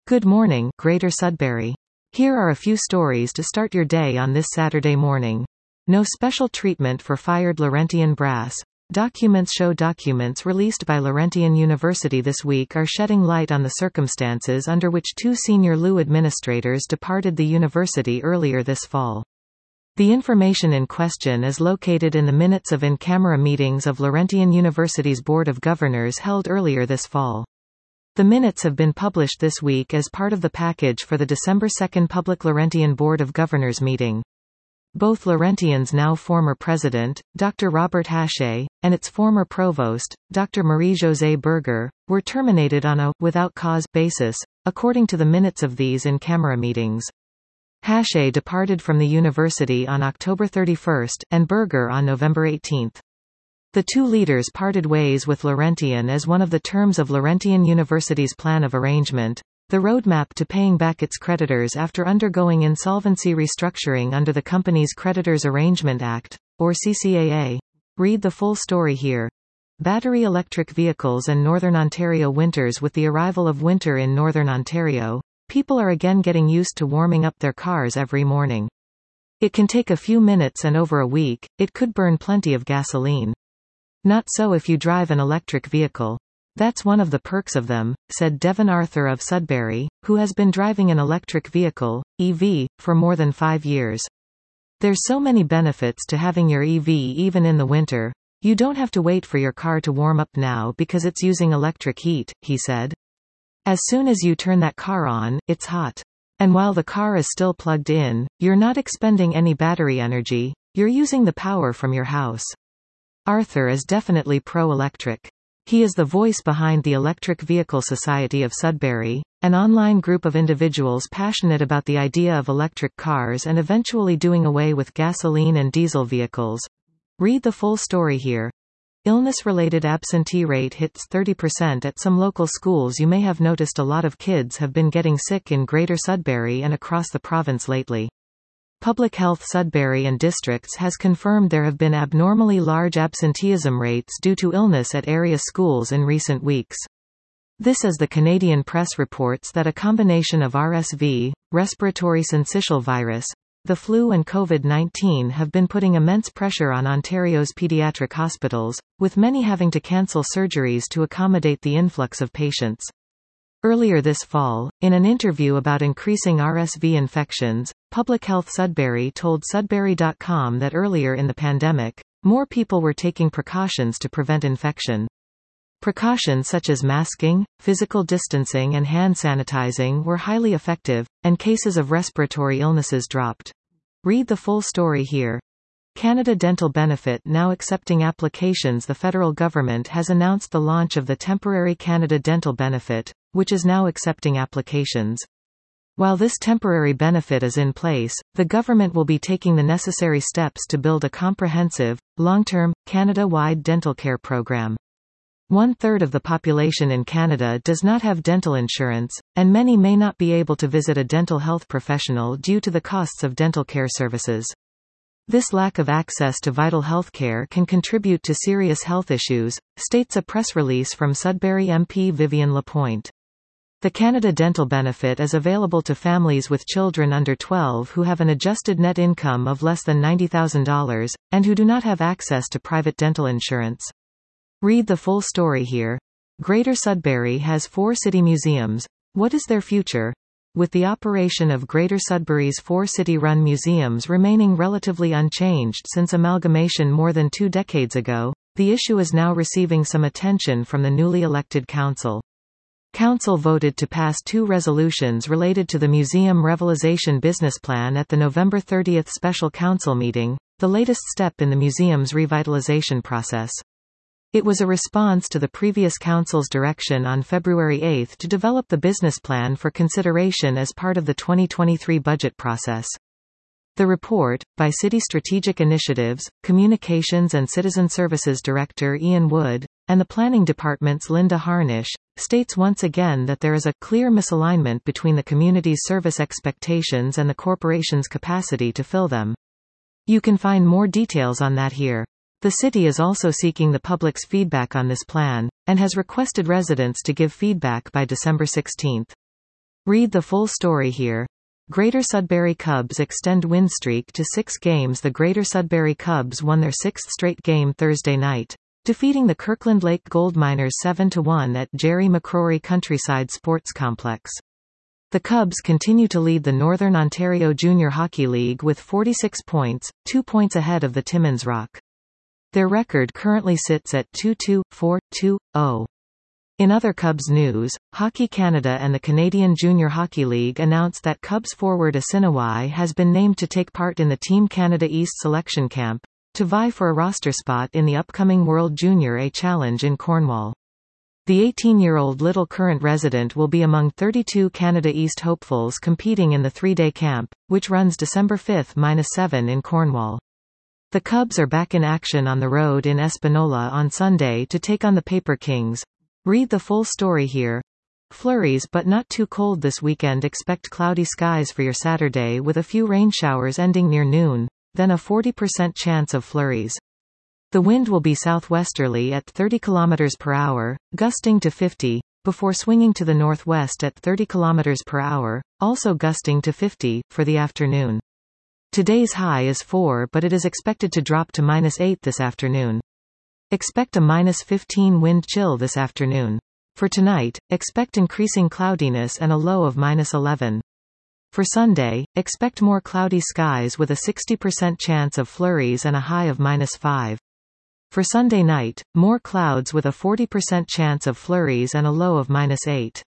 Good morning, Greater Sudbury. Here are a few stories to start your day on this Saturday morning. No special treatment for fired Laurentian brass. Documents released by Laurentian University this week are shedding light on the circumstances under which two senior LU administrators departed the university earlier this fall. The information in question is located in the minutes of in-camera meetings of Laurentian University's Board of Governors held earlier this fall. The minutes have been published this week as part of the package for the December 2 public Laurentian Board of Governors meeting. Both Laurentian's now former president, Dr. Robert Hache, and its former provost, Dr. Marie-Josée Berger, were terminated on a without cause basis, according to the minutes of these in-camera meetings. Hache departed from the university on October 31, and Berger on November 18. The two leaders parted ways with Laurentian as one of the terms of Laurentian University's plan of arrangement, the roadmap to paying back its creditors after undergoing insolvency restructuring under the company's Creditors Arrangement Act, or CCAA. Read the full story here. Battery electric vehicles and Northern Ontario winters. With the arrival of winter in Northern Ontario, people are again getting used to warming up their cars every morning. It can take a few minutes, and over a week, it could burn plenty of gasoline. Not so if you drive an electric vehicle. That's one of the perks of them, said Devon Arthur of Sudbury, who has been driving an electric vehicle, EV, for more than 5 years. There's so many benefits to having your EV even in the winter. You don't have to wait for your car to warm up now because it's using electric heat, he said. As soon as you turn that car on, it's hot. And while the car is still plugged in, you're not expending any battery energy, you're using the power from your house. Arthur is definitely pro-electric. He is the voice behind the Electric Vehicle Society of Sudbury, an online group of individuals passionate about the idea of electric cars and eventually doing away with gasoline and diesel vehicles. Read the full story here. Illness-related absentee rate hits 30% at some local schools. You may have noticed a lot of kids have been getting sick in Greater Sudbury and across the province lately. Public Health Sudbury and Districts has confirmed there have been abnormally large absenteeism rates due to illness at area schools in recent weeks. This as the Canadian Press reports that a combination of RSV, respiratory syncytial virus, the flu and COVID-19 have been putting immense pressure on Ontario's pediatric hospitals, with many having to cancel surgeries to accommodate the influx of patients. Earlier this fall, in an interview about increasing RSV infections, Public Health Sudbury told Sudbury.com that earlier in the pandemic, more people were taking precautions to prevent infection. Precautions such as masking, physical distancing and hand sanitizing were highly effective, and cases of respiratory illnesses dropped. Read the full story here. Canada Dental Benefit now accepting applications. The federal government has announced the launch of the temporary Canada Dental Benefit, which is now accepting applications. While this temporary benefit is in place, the government will be taking the necessary steps to build a comprehensive, long-term, Canada-wide dental care program. 1/3 of the population in Canada does not have dental insurance, and many may not be able to visit a dental health professional due to the costs of dental care services. This lack of access to vital health care can contribute to serious health issues, states a press release from Sudbury MP Vivian Lapointe. The Canada Dental Benefit is available to families with children under 12 who have an adjusted net income of less than $90,000, and who do not have access to private dental insurance. Read the full story here. Greater Sudbury has 4 city museums. What is their future? With the operation of Greater Sudbury's 4 city-run museums remaining relatively unchanged since amalgamation more than 2 decades ago, the issue is now receiving some attention from the newly elected council. Council voted to pass 2 resolutions related to the museum revitalization business plan at the November 30 special council meeting, the latest step in the museum's revitalization process. It was a response to the previous council's direction on February 8 to develop the business plan for consideration as part of the 2023 budget process. The report, by City Strategic Initiatives, Communications and Citizen Services Director Ian Wood, and the Planning Department's Linda Harnish, states once again that there is a clear misalignment between the community's service expectations and the corporation's capacity to fill them. You can find more details on that here. The city is also seeking the public's feedback on this plan, and has requested residents to give feedback by December 16. Read the full story here. Greater Sudbury Cubs extend win streak to 6 games. The Greater Sudbury Cubs won their 6th straight game Thursday night, defeating the Kirkland Lake Gold Miners 7-1 at Jerry McCrory Countryside Sports Complex. The Cubs continue to lead the Northern Ontario Junior Hockey League with 46 points, 2 points ahead of the Timmins Rock. Their record currently sits at 2-2-4-2-0. In other Cubs news, Hockey Canada and the Canadian Junior Hockey League announced that Cubs forward Asinawai has been named to take part in the Team Canada East selection camp, to vie for a roster spot in the upcoming World Junior A Challenge in Cornwall. The 18-year-old Little Current resident will be among 32 Canada East hopefuls competing in the 3-day camp, which runs December 5-7 in Cornwall. The Cubs are back in action on the road in Espanola on Sunday to take on the Paper Kings. Read the full story here. Flurries but not too cold this weekend. Expect cloudy skies for your Saturday with a few rain showers ending near noon, then a 40% chance of flurries. The wind will be southwesterly at 30 km per hour, gusting to 50, before swinging to the northwest at 30 km per hour, also gusting to 50, for the afternoon. Today's high is 4 but it is expected to drop to -8 this afternoon. Expect a -15 wind chill this afternoon. For tonight, expect increasing cloudiness and a low of -11. For Sunday, expect more cloudy skies with a 60% chance of flurries and a high of -5. For Sunday night, more clouds with a 40% chance of flurries and a low of -8.